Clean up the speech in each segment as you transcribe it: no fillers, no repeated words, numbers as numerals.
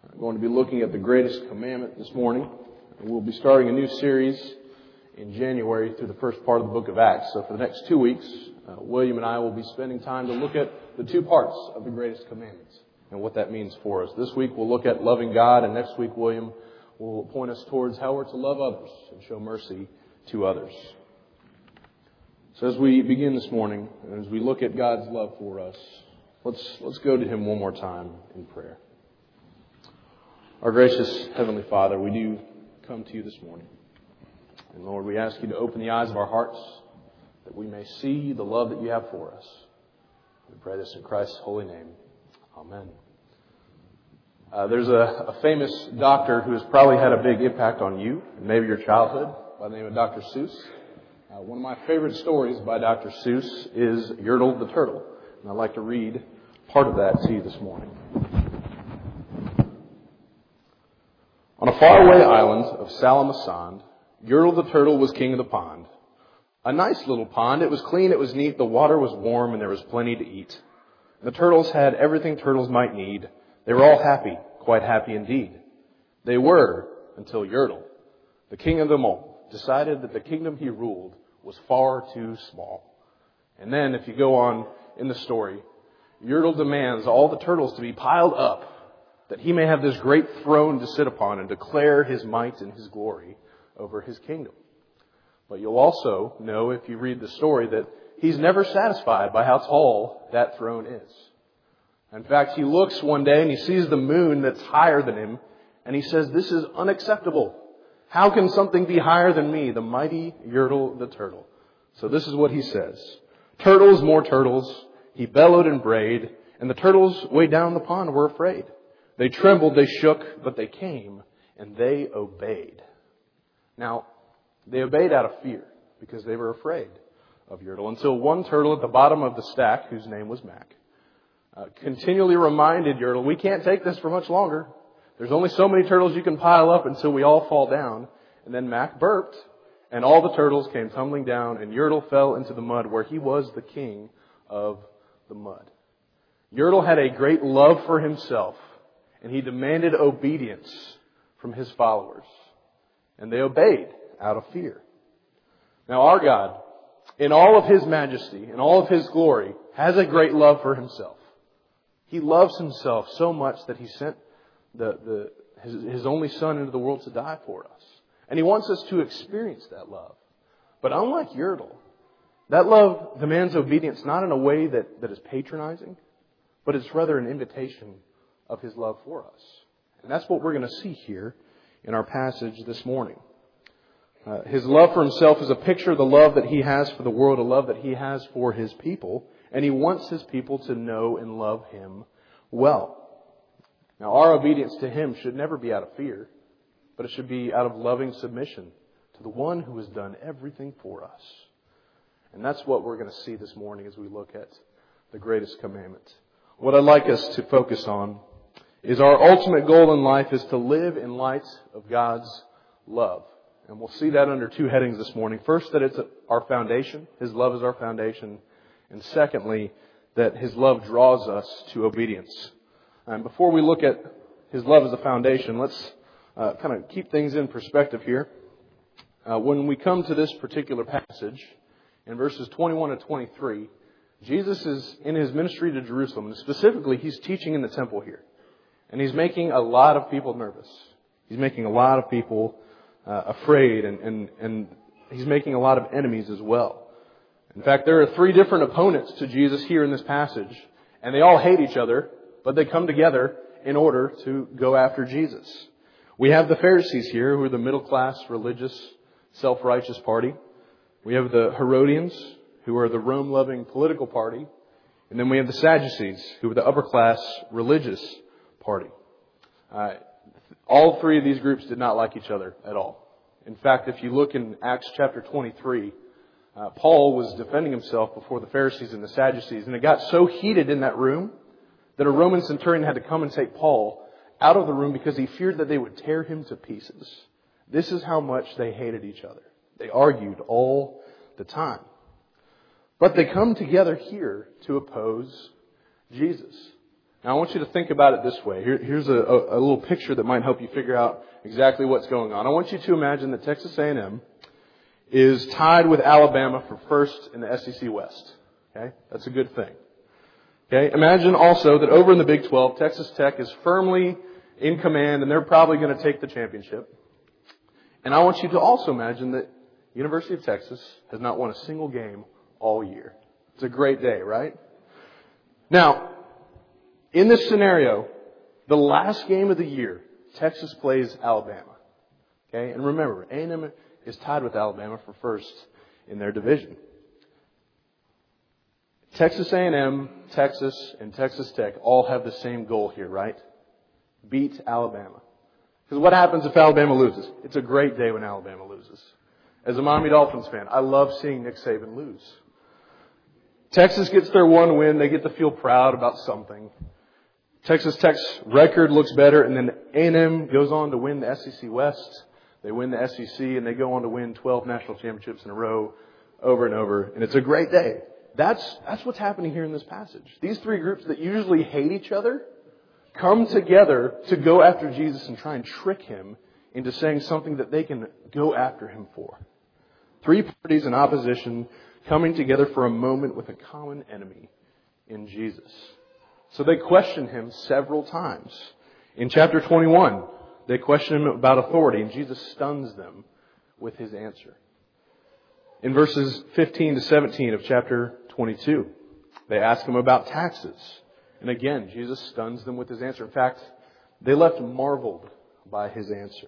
We're going to be looking at the greatest commandment this morning. We'll be starting a new series in January through the first part of the book of Acts. So for the next 2 weeks, William and I will be spending time to look at the two parts of the greatest commandments and what that means for us. This week we'll look at loving God, and next week William will point us towards how we're to love others and show mercy to others. So as we begin this morning, and as we look at God's love for us, let's go to Him one more time in prayer. Our gracious Heavenly Father, we do come to You this morning. And Lord, we ask You to open the eyes of our hearts that we may see the love that You have for us. We pray this in Christ's holy name. Amen. There's a famous doctor who has probably had a big impact on you and maybe your childhood by the name of Dr. Seuss. One of my favorite stories by Dr. Seuss is Yertle the Turtle. And I'd like to read part of that to you this morning. On a faraway island of Salamasand, Yertle the Turtle was king of the pond. A nice little pond. It was clean, it was neat, the water was warm, and there was plenty to eat. The turtles had everything turtles might need. They were all happy, quite happy indeed. They were, until Yertle, the king of them all, decided that the kingdom he ruled was far too small. And then, if you go on in the story, Yertle demands all the turtles to be piled up, that he may have this great throne to sit upon and declare his might and his glory over his kingdom. But you'll also know, if you read the story, that he's never satisfied by how tall that throne is. In fact, he looks one day and he sees the moon that's higher than him, and he says, "This is unacceptable. How can something be higher than me, the mighty Yertle the Turtle?" So this is what he says. "Turtles, more turtles," he bellowed and brayed, and the turtles way down the pond were afraid. They trembled, they shook, but they came, and they obeyed. Now, they obeyed out of fear, because they were afraid of Yertle, until one turtle at the bottom of the stack, whose name was Mac, continually reminded Yertle, "We can't take this for much longer. There's only so many turtles you can pile up until we all fall down." And then Mac burped, and all the turtles came tumbling down, and Yertle fell into the mud, where he was the king of the mud. Yertle had a great love for himself, and he demanded obedience from his followers. And they obeyed out of fear. Now our God, in all of His majesty, in all of His glory, has a great love for Himself. He loves Himself so much that He sent His only Son into the world to die for us. And He wants us to experience that love. But unlike Yertle, that love demands obedience not in a way that is patronizing, but it's rather an invitation of His love for us. And that's what we're going to see here in our passage this morning. His love for Himself is a picture of the love that He has for the world, a love that He has for His people. And He wants His people to know and love Him well. Now, our obedience to Him should never be out of fear, but it should be out of loving submission to the one who has done everything for us. And that's what we're going to see this morning as we look at the greatest commandment. What I'd like us to focus on is our ultimate goal in life is to live in light of God's love. And we'll see that under two headings this morning. First, that it's our foundation. His love is our foundation. And secondly, that His love draws us to obedience. And before we look at His love as a foundation, let's kind of keep things in perspective here. When we come to this particular passage, in verses 21 to 23, Jesus is in His ministry to Jerusalem. And specifically, He's teaching in the temple here. And He's making a lot of people nervous. He's making a lot of people afraid. And He's making a lot of enemies as well. In fact, there are 3 different opponents to Jesus here in this passage. And they all hate each other, but they come together in order to go after Jesus. We have the Pharisees here, who are the middle-class, religious, self-righteous party. We have the Herodians, who are the Rome-loving political party. And then we have the Sadducees, who are the upper-class, religious party. All 3 of these groups did not like each other at all. In fact, if you look in Acts chapter 23, Paul was defending himself before the Pharisees and the Sadducees. And it got so heated in that room that a Roman centurion had to come and take Paul out of the room because he feared that they would tear him to pieces. This is how much they hated each other. They argued all the time. But they come together here to oppose Jesus. Now I want you to think about it this way. Here's a little picture that might help you figure out exactly what's going on. I want you to imagine that Texas A&M is tied with Alabama for first in the SEC West. Okay? That's a good thing. Okay? Imagine also that over in the Big 12, Texas Tech is firmly in command and they're probably going to take the championship. And I want you to also imagine that University of Texas has not won a single game all year. It's a great day, right? Now, in this scenario, the last game of the year, Texas plays Alabama. Okay? And remember, A&M is tied with Alabama for first in their division. Texas A&M, Texas, and Texas Tech all have the same goal here, right? Beat Alabama. Because what happens if Alabama loses? It's a great day when Alabama loses. As a Miami Dolphins fan, I love seeing Nick Saban lose. Texas gets their one win. They get to feel proud about something. Texas Tech's record looks better, and then A&M goes on to win the SEC West. They win the SEC, and they go on to win 12 national championships in a row over and over. And it's a great day. That's what's happening here in this passage. These three groups that usually hate each other come together to go after Jesus and try and trick him into saying something that they can go after him for. Three parties in opposition coming together for a moment with a common enemy in Jesus. So they question him several times. In chapter 21, they question him about authority, and Jesus stuns them with his answer. In verses 15 to 17 of chapter 22, they ask him about taxes. And again, Jesus stuns them with his answer. In fact, they left marveled by his answer.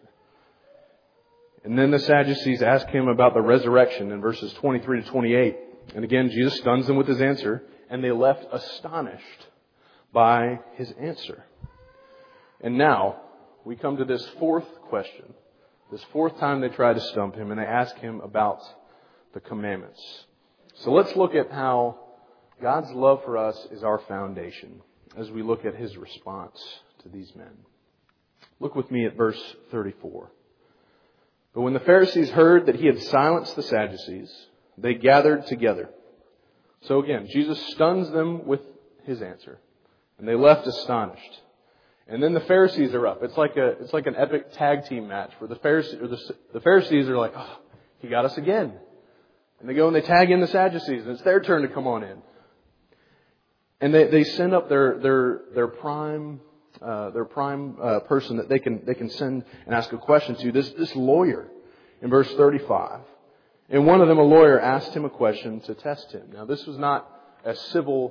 And then the Sadducees ask him about the resurrection in verses 23 to 28. And again, Jesus stuns them with his answer. And they left astonished by his answer. And now we come to this fourth question. This fourth time they try to stump him, and they ask him about the commandments. So let's look at how God's love for us is our foundation as we look at his response to these men. Look with me at verse 34. But when the Pharisees heard that he had silenced the Sadducees, they gathered together. So again, Jesus stuns them with his answer, and they left astonished. And then the Pharisees are up. It's like an epic tag team match where the Pharisees are like, oh, he got us again. And they go and they tag in the Sadducees, and it's their turn to come on in. And they send up their prime person that they can send and ask a question to, this lawyer in verse 35. And one of them, a lawyer, asked him a question to test him. Now, this was not a civil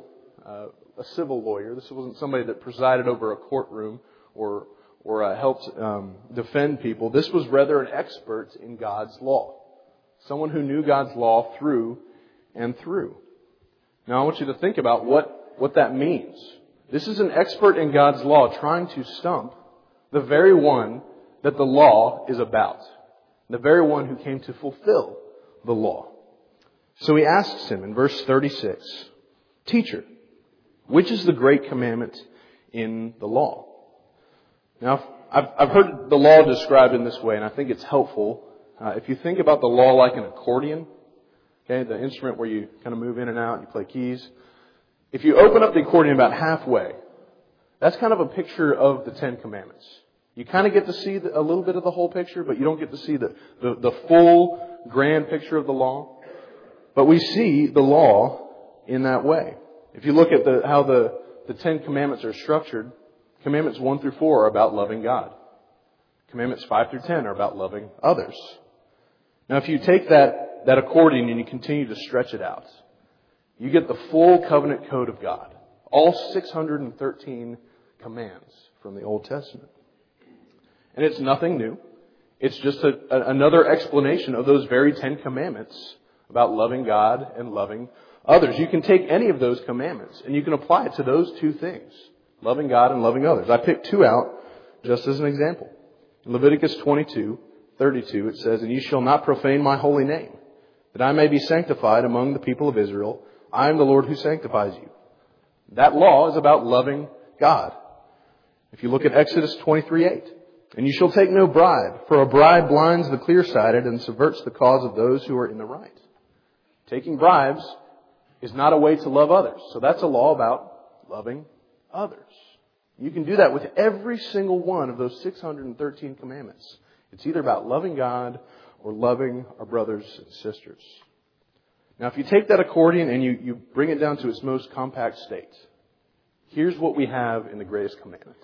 lawyer. This wasn't somebody that presided over a courtroom or helped defend people. This was rather an expert in God's law. Someone who knew God's law through and through. Now, I want you to think about what that means. This is an expert in God's law trying to stump the very one that the law is about. The very one who came to fulfill the law. So he asks him in verse 36, Teacher, which is the great commandment in the law? Now, I've heard the law described in this way, and I think it's helpful. If you think about the law like an accordion, okay, the instrument where you kind of move in and out, you play keys. If you open up the accordion about halfway, that's kind of a picture of the Ten Commandments. You kind of get to see a little bit of the whole picture, but you don't get to see the full grand picture of the law. But we see the law in that way. If you look at how the Ten Commandments are structured, Commandments 1 through 4 are about loving God. Commandments 5 through 10 are about loving others. Now, if you take that accordion and you continue to stretch it out, you get the full covenant code of God. All 613 commands from the Old Testament. And it's nothing new. It's just another explanation of those very 10 commandments about loving God and loving others. You can take any of those commandments and you can apply it to those two things. Loving God and loving others. I picked two out just as an example. In Leviticus 22:32 it says, And you shall not profane my holy name, that I may be sanctified among the people of Israel. I am the Lord who sanctifies you. That law is about loving God. If you look at Exodus 23:8, And you shall take no bribe, for a bribe blinds the clear-sighted and subverts the cause of those who are in the right. Taking bribes is not a way to love others. So that's a law about loving others. You can do that with every single one of those 613 commandments. It's either about loving God or loving our brothers and sisters. Now, if you take that accordion and you bring it down to its most compact state, here's what we have in the greatest commandment.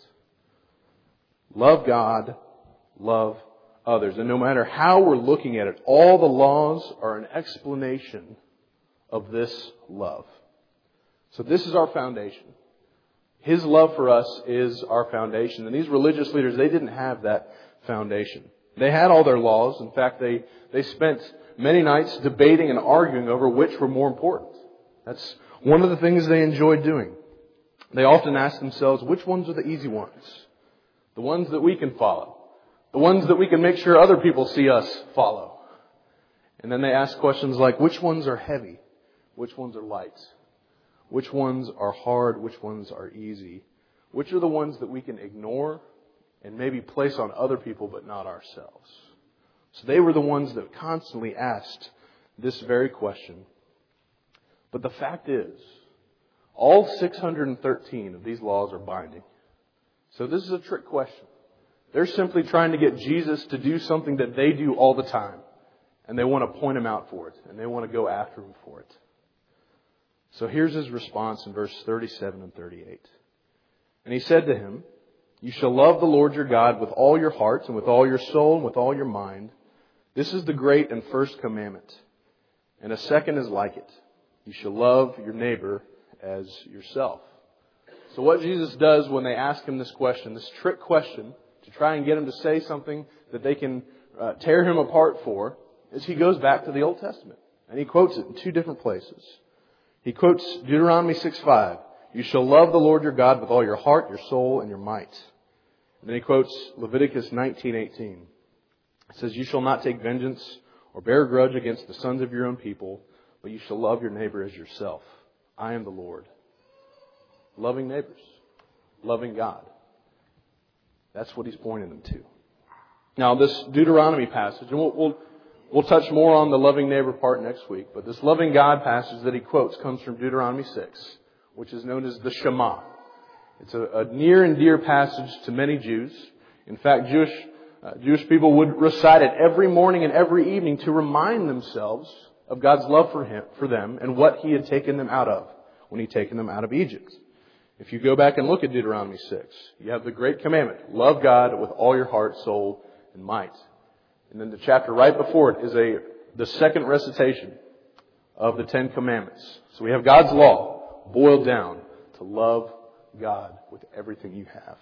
Love God, love others. And no matter how we're looking at it, all the laws are an explanation of this love. So this is our foundation. His love for us is our foundation. And these religious leaders, they didn't have that foundation. They had all their laws. In fact, they spent many nights debating and arguing over which were more important. That's one of the things they enjoyed doing. They often asked themselves, which ones are the easy ones? The ones that we can follow. The ones that we can make sure other people see us follow. And then they ask questions like, which ones are heavy? Which ones are light? Which ones are hard? Which ones are easy? Which are the ones that we can ignore and maybe place on other people but not ourselves? So they were the ones that constantly asked this very question. But the fact is, all 613 of these laws are binding. So this is a trick question. They're simply trying to get Jesus to do something that they do all the time. And they want to point him out for it. And they want to go after him for it. So here's his response in verse 37 and 38. And he said to him, you shall love the Lord your God with all your heart and with all your soul and with all your mind. This is the great and first commandment. And a second is like it. You shall love your neighbor as yourself. So what Jesus does when they ask him this question, this trick question, to try and get him to say something that they can tear him apart for, is he goes back to the Old Testament. And he quotes it in two different places. He quotes Deuteronomy 6:5. You shall love the Lord your God with all your heart, your soul, and your might. And then he quotes Leviticus 19:18. It says, you shall not take vengeance or bear a grudge against the sons of your own people, but you shall love your neighbor as yourself. I am the Lord. Loving neighbors. Loving God. That's what he's pointing them to. Now, this Deuteronomy passage, and we'll touch more on the loving neighbor part next week, but this loving God passage that he quotes comes from Deuteronomy 6, which is known as the Shema. It's a near and dear passage to many Jews. In fact, Jewish people would recite it every morning and every evening to remind themselves of God's love for them and what he had taken them out of when he'd taken them out of Egypt. If you go back and look at Deuteronomy 6, you have the great commandment, love God with all your heart, soul, and might. And then the chapter right before it is the second recitation of the Ten Commandments. So we have God's law boiled down to love God with everything you have.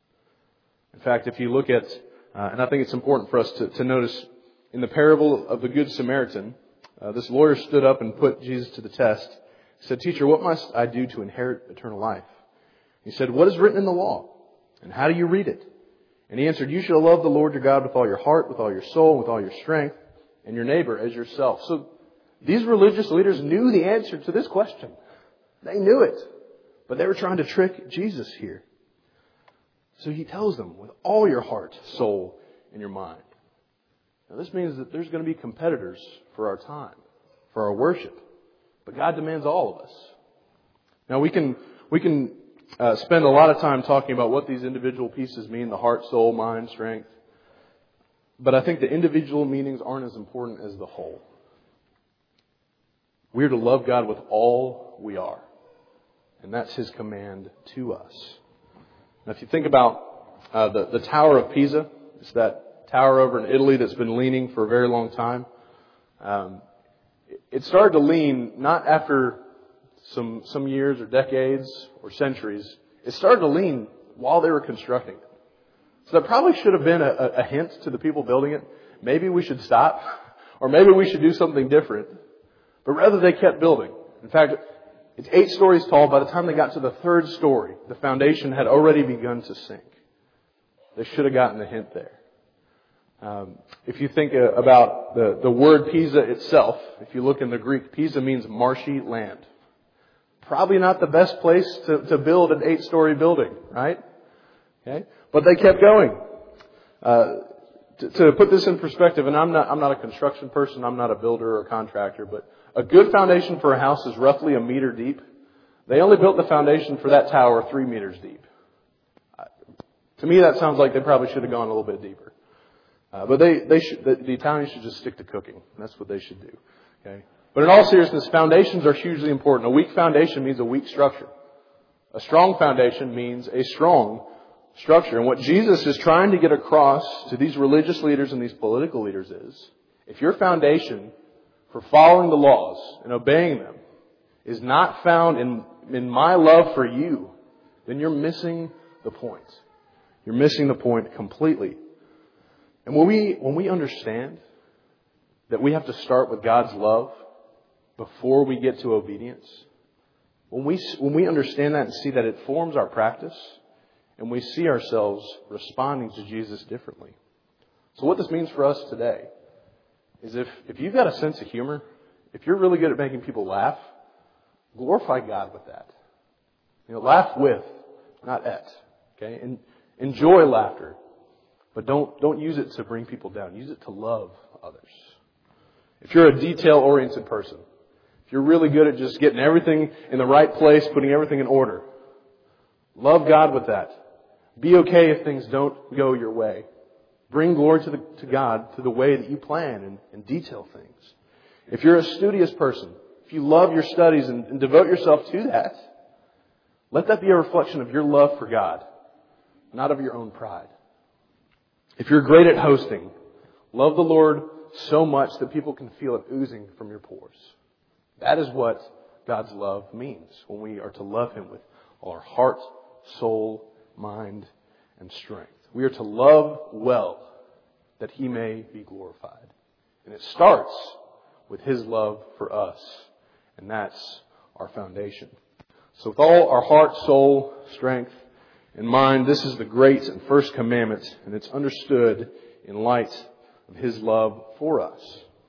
In fact, if you look at, and I think it's important for us to notice, in the parable of the Good Samaritan, this lawyer stood up and put Jesus to the test. He said, Teacher, what must I do to inherit eternal life? He said, what is written in the law? And how do you read it? And he answered, you shall love the Lord your God with all your heart, with all your soul, with all your strength, and your neighbor as yourself. So these religious leaders knew the answer to this question. They knew it. But they were trying to trick Jesus here. So he tells them, with all your heart, soul, and your mind. Now this means that there's going to be competitors for our time, for our worship. But God demands all of us. Now we can spend a lot of time talking about what these individual pieces mean, the heart, soul, mind, strength. But I think the individual meanings aren't as important as the whole. We are to love God with all we are. And that's his command to us. Now if you think about the Tower of Pisa, it's that tower over in Italy that's been leaning for a very long time. It started to lean not after some years or decades or centuries. It started to lean while they were constructing it. So that probably should have been a hint to the people building it. Maybe we should stop, or maybe we should do something different. But rather they kept building. In fact, it's 8 stories tall. By the time they got to the 3rd story, the foundation had already begun to sink. They should have gotten the hint there. If you think about the word Pisa itself, if you look in the Greek, Pisa means marshy land. Probably not the best place to build an 8-story building, right? Okay, but they kept going. To put this in perspective, and I'm not a construction person, I'm not a builder or a contractor, but a good foundation for a house is roughly 1 meter deep. They only built the foundation for that tower 3 meters deep. To me, that sounds like they probably should have gone a little bit deeper. But the Italians should just stick to cooking. That's what they should do. Okay. But in all seriousness, foundations are hugely important. A weak foundation means a weak structure. A strong foundation means a strong structure. And what Jesus is trying to get across to these religious leaders and these political leaders is, if your foundation for following the laws and obeying them is not found in my love for you, then you're missing the point. You're missing the point completely. And when we understand that we have to start with God's love before we get to obedience, when we understand that and see that it forms our practice, and we see ourselves responding to Jesus differently. So what this means for us today is if you've got a sense of humor, if you're really good at making people laugh, glorify God with that. Laugh with, not at. Okay? And enjoy laughter. But don't use it to bring people down. Use it to love others. If you're a detail-oriented person, if you're really good at just getting everything in the right place, putting everything in order, love God with that. Be okay if things don't go your way. Bring glory to God through the way that you plan and detail things. If you're a studious person, if you love your studies and devote yourself to that, let that be a reflection of your love for God, not of your own pride. If you're great at hosting, love the Lord so much that people can feel it oozing from your pores. That is what God's love means when we are to love Him with all our heart, soul, mind, and strength. We are to love well that He may be glorified. And it starts with His love for us. And that's our foundation. So with all our heart, soul, strength, and mind, this is the great and first commandment. And it's understood in light of His love for us.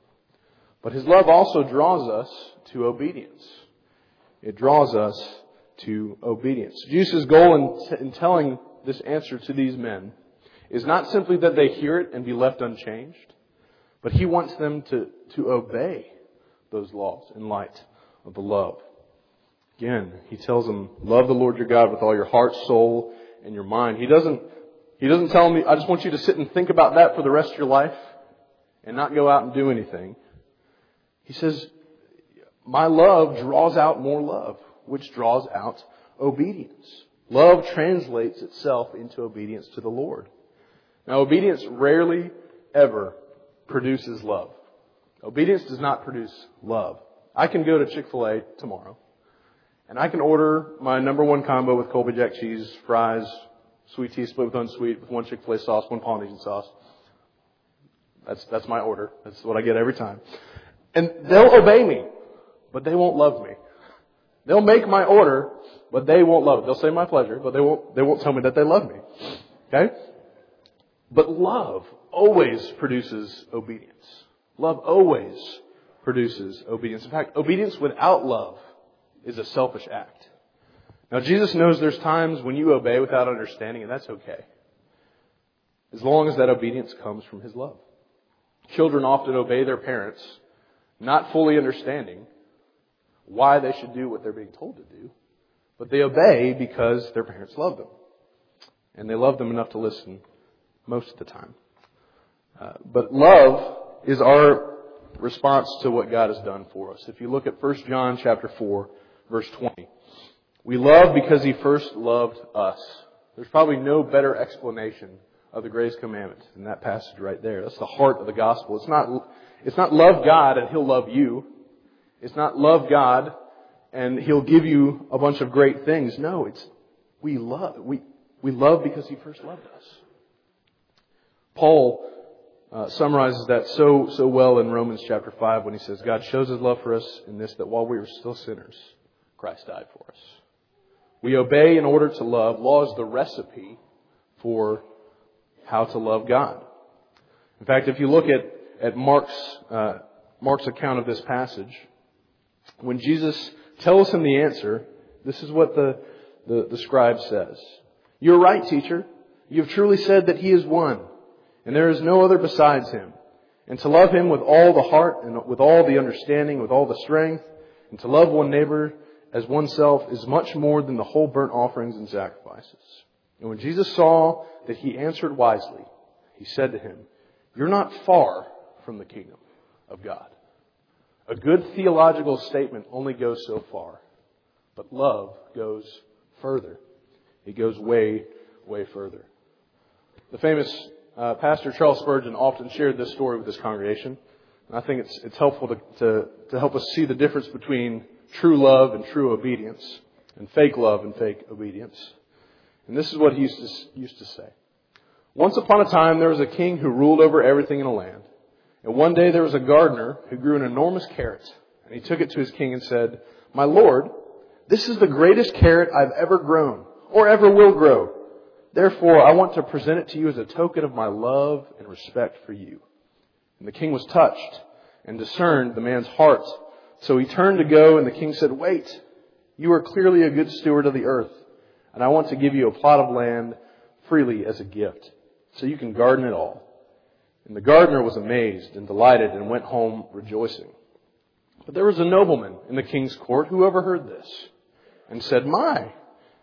But His love also draws us to obedience. It draws us to obedience. Jesus' goal in telling this answer to these men is not simply that they hear it and be left unchanged, but He wants them to obey those laws in light of the love. Again, He tells them, love the Lord your God with all your heart, soul, and your mind. He doesn't tell them, I just want you to sit and think about that for the rest of your life and not go out and do anything. He says, my love draws out more love, which draws out obedience. Love translates itself into obedience to the Lord. Now, obedience rarely ever produces love. Obedience does not produce love. I can go to Chick-fil-A tomorrow, and I can order my number one combo with Colby Jack cheese, fries, sweet tea split with unsweet, with one Chick-fil-A sauce, one Polynesian sauce. That's my order. That's what I get every time. And they'll obey me, but they won't love me. They'll make my order, but they won't love it. They'll say my pleasure, but they won't tell me that they love me. Okay? But love always produces obedience. Love always produces obedience. In fact, obedience without love is a selfish act. Now, Jesus knows there's times when you obey without understanding, and that's okay. As long as that obedience comes from His love. Children often obey their parents, not fully understanding why they should do what they're being told to do, but they obey because their parents love them. And they love them enough to listen most of the time. But love is our response to what God has done for us. If you look at 1 John chapter 4, verse 20, we love because He first loved us. There's probably no better explanation of the greatest commandment than that passage right there. That's the heart of the gospel. It's not love God and He'll love you. It's not love God and He'll give you a bunch of great things. No, it's we love because He first loved us. Paul summarizes that so well in Romans chapter 5 when he says, God shows His love for us in this, that while we were still sinners, Christ died for us. We obey in order to love. Law is the recipe for how to love God. In fact, if you look at Mark's account of this passage, when Jesus tells him the answer, this is what the scribe says. You're right, teacher. You have truly said that He is one, and there is no other besides Him. And to love Him with all the heart and with all the understanding, with all the strength, and to love one neighbor as oneself is much more than the whole burnt offerings and sacrifices. And when Jesus saw that he answered wisely, he said to him, "You're not far from the kingdom of God." A good theological statement only goes so far, but love goes further. It goes way, way further. The famous pastor Charles Spurgeon often shared this story with his congregation. And I think it's helpful to help us see the difference between true love and true obedience, and fake love and fake obedience. And this is what he used to say. Once upon a time, there was a king who ruled over everything in a land. And one day there was a gardener who grew an enormous carrot. And he took it to his king and said, "My lord, this is the greatest carrot I've ever grown, or ever will grow. Therefore, I want to present it to you as a token of my love and respect for you." And the king was touched and discerned the man's heart. So he turned to go, and the king said, "Wait, you are clearly a good steward of the earth, and I want to give you a plot of land freely as a gift, so you can garden it all." And the gardener was amazed and delighted and went home rejoicing. But there was a nobleman in the king's court who overheard this and said, "My,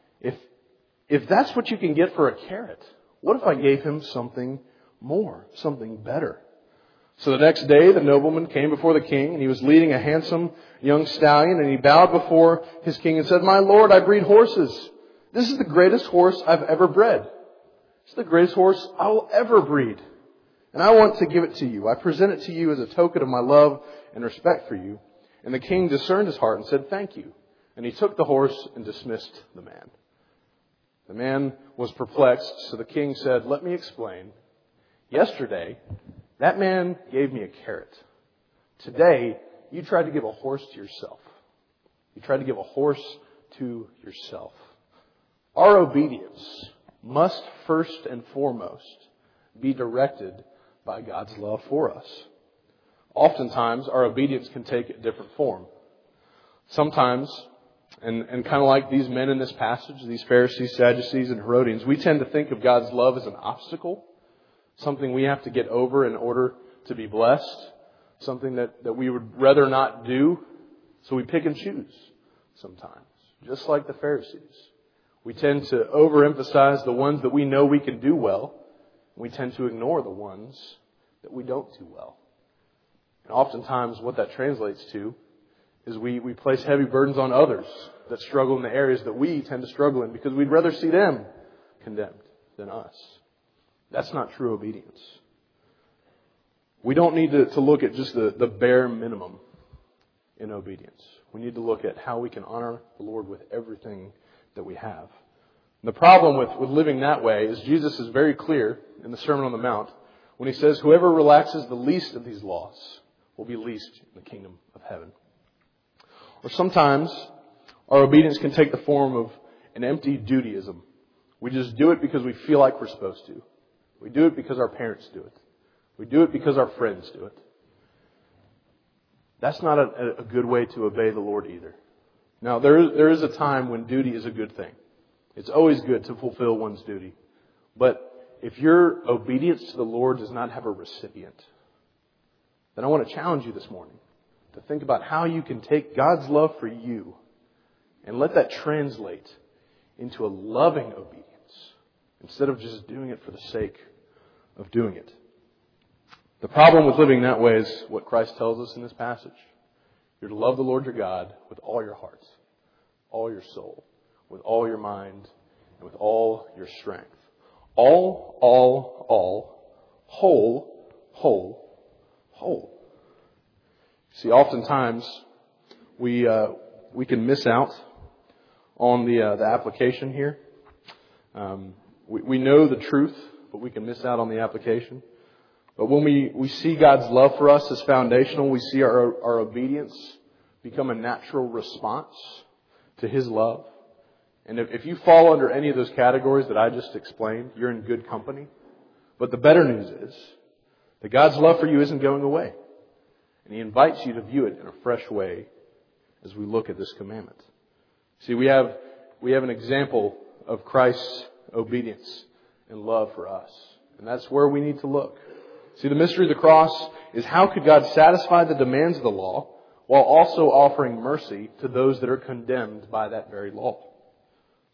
if that's what you can get for a carrot, what if I gave him something more, something better?" So the next day the nobleman came before the king, and he was leading a handsome young stallion, and he bowed before his king and said, "My lord, I breed horses. This is the greatest horse I've ever bred. It's the greatest horse I will ever breed. And I want to give it to you. I present it to you as a token of my love and respect for you." And the king discerned his heart and said, "Thank you." And he took the horse and dismissed the man. The man was perplexed, so the king said, "Let me explain. Yesterday, that man gave me a carrot. Today, you tried to give a horse to yourself. You tried to give a horse to yourself." Our obedience must first and foremost be directed by God's love for us. Oftentimes, our obedience can take a different form. Sometimes, and kind of like these men in this passage, these Pharisees, Sadducees, and Herodians, we tend to think of God's love as an obstacle, something we have to get over in order to be blessed, something that we would rather not do, so we pick and choose sometimes, just like the Pharisees. We tend to overemphasize the ones that we know we can do well. We tend to ignore the ones that we don't do well. And oftentimes what that translates to is we place heavy burdens on others that struggle in the areas that we tend to struggle in because we'd rather see them condemned than us. That's not true obedience. We don't need to look at just the bare minimum in obedience. We need to look at how we can honor the Lord with everything that we have. And the problem with living that way is Jesus is very clear in the Sermon on the Mount when he says, "Whoever relaxes the least of these laws will be least in the kingdom of heaven." Or sometimes our obedience can take the form of an empty dutyism. We just do it because we feel like we're supposed to. We do it because our parents do it. We do it because our friends do it. That's not a good way to obey the Lord either. Now, there is a time when duty is a good thing. It's always good to fulfill one's duty. But if your obedience to the Lord does not have a recipient, then I want to challenge you this morning to think about how you can take God's love for you and let that translate into a loving obedience instead of just doing it for the sake of doing it. The problem with living that way is what Christ tells us in this passage. You're to love the Lord your God with all your heart, all your soul, with all your mind, and with all your strength. All, whole. See, oftentimes we can miss out on the application here. We know the truth, but we can miss out on the application. But when we see God's love for us as foundational, we see our obedience become a natural response to His love. And if you fall under any of those categories that I just explained, you're in good company. But the better news is that God's love for you isn't going away. And He invites you to view it in a fresh way as we look at this commandment. See, we have an example of Christ's obedience and love for us. And that's where we need to look. See, the mystery of the cross is how could God satisfy the demands of the law while also offering mercy to those that are condemned by that very law.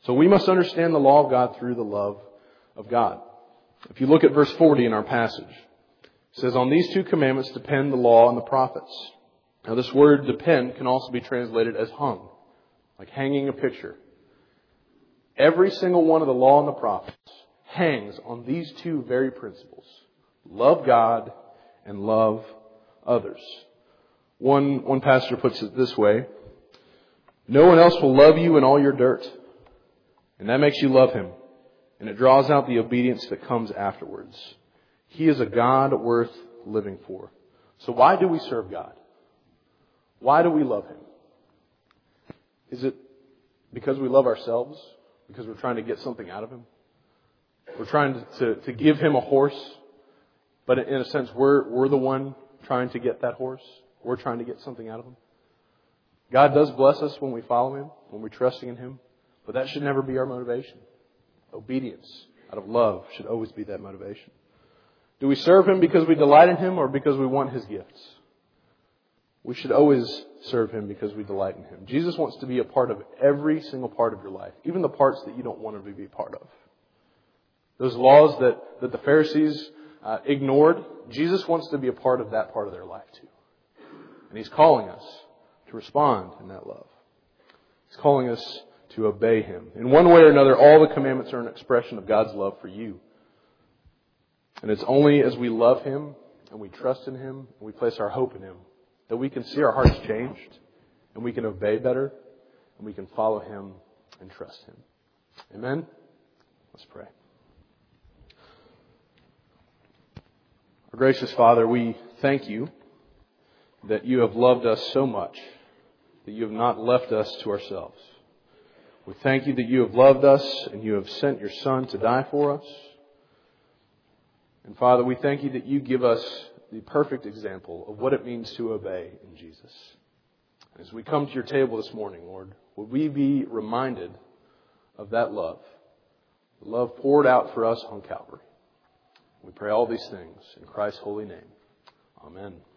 So we must understand the law of God through the love of God. If you look at verse 40 in our passage, it says, "On these two commandments depend the law and the prophets." Now this word depend can also be translated as hung, like hanging a picture. Every single one of the law and the prophets hangs on these two very principles. Love God and love others. One pastor puts it this way: no one else will love you in all your dirt. And that makes you love Him. And it draws out the obedience that comes afterwards. He is a God worth living for. So why do we serve God? Why do we love Him? Is it because we love ourselves? Because we're trying to get something out of Him? We're trying to give Him a horse, but in a sense we're the one trying to get that horse. We're trying to get something out of Him. God does bless us when we follow Him, when we're trusting in Him, but that should never be our motivation. Obedience out of love should always be that motivation. Do we serve Him because we delight in Him or because we want His gifts? We should always serve Him because we delight in Him. Jesus wants to be a part of every single part of your life, even the parts that you don't want Him to be a part of. Those laws that the Pharisees ignored, Jesus wants to be a part of that part of their life too. And He's calling us to respond in that love. He's calling us to obey Him. In one way or another, all the commandments are an expression of God's love for you. And it's only as we love Him and we trust in Him and we place our hope in Him that we can see our hearts changed and we can obey better and we can follow Him and trust Him. Amen? Let's pray. Our gracious Father, we thank You that You have loved us so much that You have not left us to ourselves. We thank You that You have loved us and You have sent Your Son to die for us. And Father, we thank You that You give us the perfect example of what it means to obey in Jesus. As we come to Your table this morning, Lord, would we be reminded of that love, the love poured out for us on Calvary. We pray all these things in Christ's holy name. Amen.